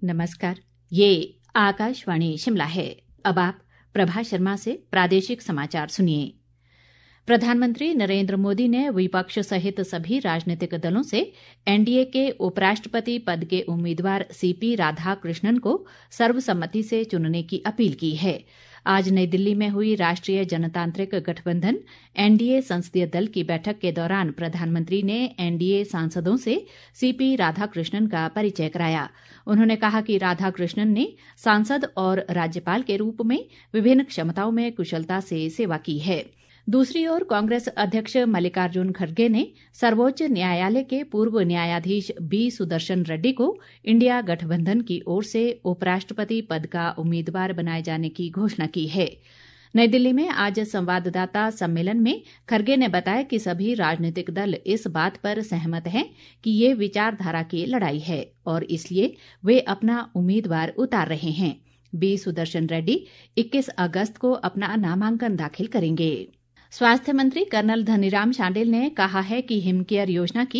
नमस्कार, ये आकाशवाणी शिमला है। अब आप प्रभा शर्मा से प्रादेशिक समाचार सुनिए। प्रधानमंत्री नरेंद्र मोदी ने विपक्ष सहित सभी राजनीतिक दलों से एनडीए के उपराष्ट्रपति पद के उम्मीदवार सीपी राधाकृष्णन को सर्वसम्मति से चुनने की अपील की है। आज नई दिल्ली में हुई राष्ट्रीय जनतांत्रिक गठबंधन एनडीए संसदीय दल की बैठक के दौरान प्रधानमंत्री ने एनडीए सांसदों से सीपी राधाकृष्णन का परिचय कराया। उन्होंने कहा कि राधाकृष्णन ने सांसद और राज्यपाल के रूप में विभिन्न क्षमताओं में कुशलता से सेवा की है। दूसरी ओर कांग्रेस अध्यक्ष मल्लिकार्जुन खड़गे ने सर्वोच्च न्यायालय के पूर्व न्यायाधीश बी सुदर्शन रेड्डी को इंडिया गठबंधन की ओर से उपराष्ट्रपति पद का उम्मीदवार बनाए जाने की घोषणा की है। नई दिल्ली में आज संवाददाता सम्मेलन में खड़गे ने बताया कि सभी राजनीतिक दल इस बात पर सहमत हैं कि ये विचारधारा की लड़ाई है और इसलिए वे अपना उम्मीदवार उतार रहे हैं। बी सुदर्शन रेड्डी 21 अगस्त को अपना नामांकन दाखिल करेंगे। स्वास्थ्य मंत्री कर्नल धनीराम शांडिल ने कहा है कि हिमकेयर योजना की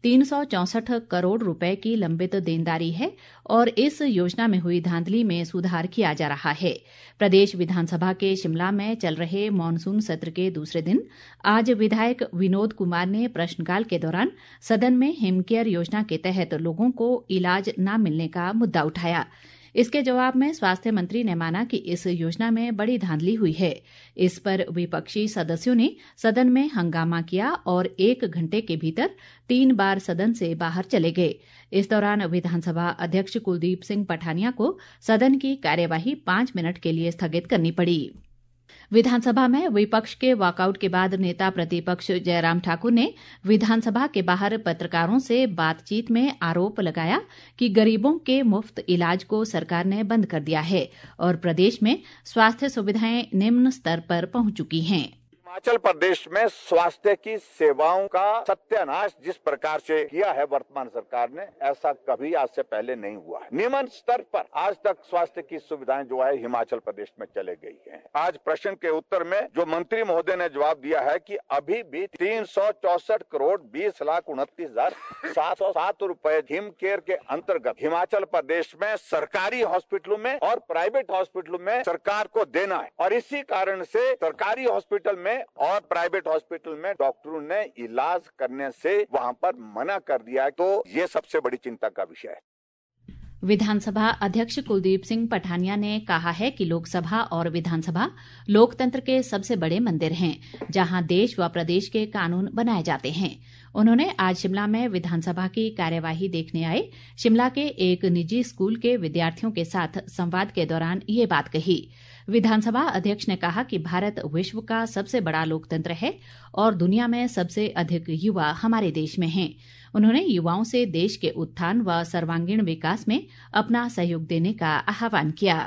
364 करोड़ रुपए की लंबित देनदारी है और इस योजना में हुई धांधली में सुधार किया जा रहा है। प्रदेश विधानसभा के शिमला में चल रहे मॉनसून सत्र के दूसरे दिन आज विधायक विनोद कुमार ने प्रश्नकाल के दौरान सदन में हिमकेयर योजना के तहत लोगों को इलाज न मिलने का मुद्दा उठाया। इसके जवाब में स्वास्थ्य मंत्री ने माना कि इस योजना में बड़ी धांधली हुई है। इस पर विपक्षी सदस्यों ने सदन में हंगामा किया और 1 घंटे के भीतर 3 बार सदन से बाहर चले गए। इस दौरान विधानसभा अध्यक्ष कुलदीप सिंह पठानिया को सदन की कार्यवाही 5 मिनट के लिए स्थगित करनी पड़ी। विधानसभा में विपक्ष के वॉकआउट के बाद नेता प्रतिपक्ष जयराम ठाकुर ने विधानसभा के बाहर पत्रकारों से बातचीत में आरोप लगाया कि गरीबों के मुफ्त इलाज को सरकार ने बंद कर दिया है और प्रदेश में स्वास्थ्य सुविधाएं निम्न स्तर पर पहुंच चुकी हैं। हिमाचल प्रदेश में स्वास्थ्य की सेवाओं का सत्यानाश जिस प्रकार से किया है वर्तमान सरकार ने, ऐसा कभी आज से पहले नहीं हुआ है। निम्न स्तर पर आज तक स्वास्थ्य की सुविधाएं जो है हिमाचल प्रदेश में चले गई हैं। आज प्रश्न के उत्तर में जो मंत्री महोदय ने जवाब दिया है कि अभी भी 364 करोड़ 20,29,707 रुपए हिम केयर के अंतर्गत हिमाचल प्रदेश में सरकारी हॉस्पिटलों में और प्राइवेट हॉस्पिटलों में सरकार को देना है और इसी कारण से सरकारी हॉस्पिटल में और प्राइवेट हॉस्पिटल में डॉक्टरों ने इलाज करने से वहां पर मना कर दिया है। तो ये सबसे बड़ी चिंता का विषय है। विधानसभा अध्यक्ष कुलदीप सिंह पठानिया ने कहा है कि लोकसभा और विधानसभा लोकतंत्र के सबसे बड़े मंदिर हैं, जहां देश व प्रदेश के कानून बनाए जाते हैं। उन्होंने आज शिमला में विधानसभा की कार्यवाही देखने आए शिमला के एक निजी स्कूल के विद्यार्थियों के साथ संवाद के दौरान ये बात कही। विधानसभा अध्यक्ष ने कहा कि भारत विश्व का सबसे बड़ा लोकतंत्र है और दुनिया में सबसे अधिक युवा हमारे देश में हैं। उन्होंने युवाओं से देश के उत्थान व सर्वांगीण विकास में अपना सहयोग देने का आह्वान किया।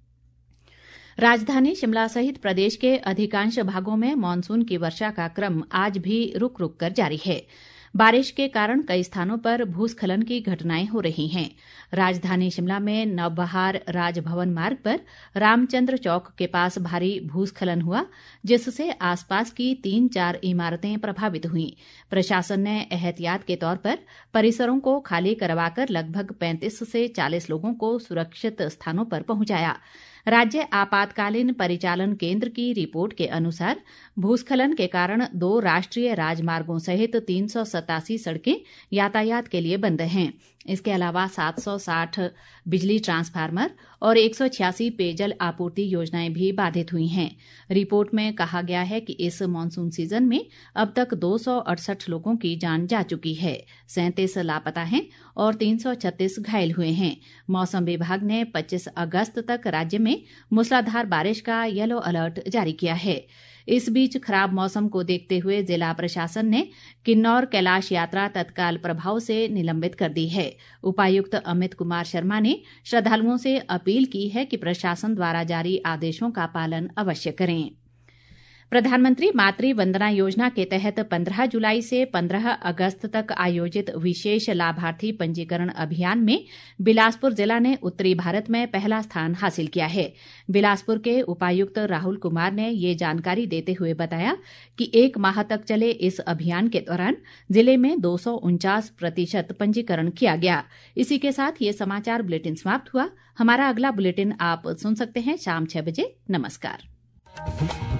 राजधानी शिमला सहित प्रदेश के अधिकांश भागों में मॉनसून की वर्षा का क्रम आज भी रुक रुक कर जारी है। बारिश के कारण कई स्थानों पर भूस्खलन की घटनाएं हो रही हैं। राजधानी शिमला में नवबहार राजभवन मार्ग पर रामचंद्र चौक के पास भारी भूस्खलन हुआ, जिससे आसपास की 3-4 इमारतें प्रभावित हुईं। प्रशासन ने एहतियात के तौर पर परिसरों को खाली करवाकर लगभग 35 से 40 लोगों को सुरक्षित स्थानों पर पहुंचाया। राज्य आपातकालीन परिचालन केंद्र की रिपोर्ट के अनुसार भूस्खलन के कारण 2 राष्ट्रीय राजमार्गों सहित 387 सड़कें यातायात के लिए बंद हैं। इसके अलावा 760 बिजली ट्रांसफार्मर और 186 पेयजल आपूर्ति योजनाएं भी बाधित हुई हैं। रिपोर्ट में कहा गया है कि इस मॉनसून सीजन में अब तक 268 लोगों की जान जा चुकी है, 37 लापता हैं और 336 घायल हुए हैं। मौसम विभाग ने 25 अगस्त तक राज्य में मूसलाधार बारिश का येलो अलर्ट जारी किया है। इस बीच खराब मौसम को देखते हुए जिला प्रशासन ने किन्नौर कैलाश यात्रा तत्काल प्रभाव से निलंबित कर दी है। उपायुक्त अमित कुमार शर्मा ने श्रद्धालुओं से अपील की है कि प्रशासन द्वारा जारी आदेशों का पालन अवश्य करें। प्रधानमंत्री मातृ वंदना योजना के तहत 15 जुलाई से 15 अगस्त तक आयोजित विशेष लाभार्थी पंजीकरण अभियान में बिलासपुर जिला ने उत्तरी भारत में पहला स्थान हासिल किया है। बिलासपुर के उपायुक्त राहुल कुमार ने ये जानकारी देते हुए बताया कि 1 माह तक चले इस अभियान के दौरान जिले में 249% पंजीकरण किया गया। इसी के साथ ये समाचार बुलेटिन समाप्त हुआ। हमारा अगला बुलेटिन आप सुन सकते हैं शाम 6 बजे। नमस्कार।